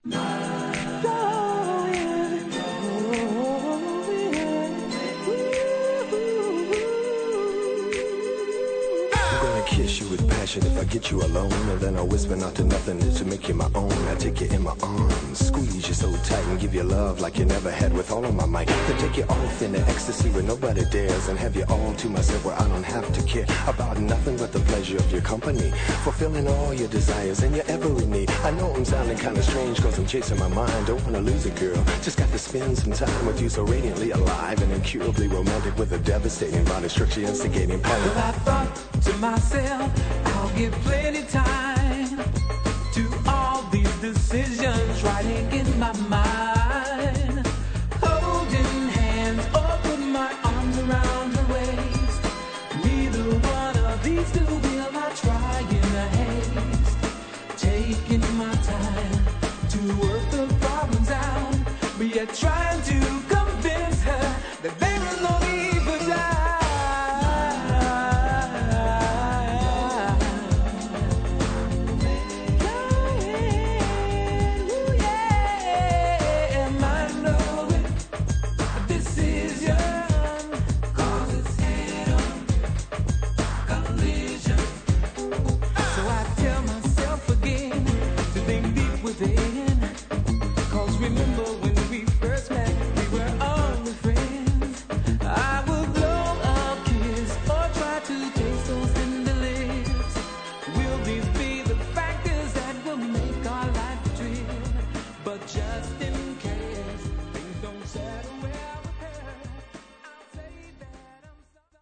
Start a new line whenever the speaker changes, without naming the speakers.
Oh, yeah. Oh, yeah.
I'm gonna kiss you with passion if I get you alone, and then I'll whisper not to nothing to make you my own. I take you in my arms, squeeze you so tight, and give you love like you never had with all of my might. Then take you off into ecstasy where nobody dares, and have you all to myself where I don't have to care about nothing but the pleasure of your company, fulfilling all your desires and your every need. I know I'm sounding kinda strange cause I'm chasing my mind, don't wanna lose it, girl. Just got to spend some time with you so radiantly alive and incurably romantic with a devastating body structure instigating power.
Well, I thought to myself, I'll give plenty time to all these decisions writing in my mind. Holding hands or put my arms around her waist. Neither one of these two will I try in a haste. Taking my time to work the problems out, but yet trying to